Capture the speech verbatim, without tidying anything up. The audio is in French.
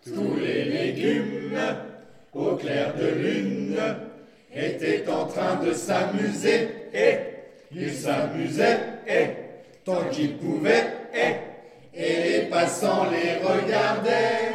Tous les légumes, au clair de lune, étaient en train de s'amuser, et ils s'amusaient, et tant qu'ils pouvaient, et, et les passants les regardaient.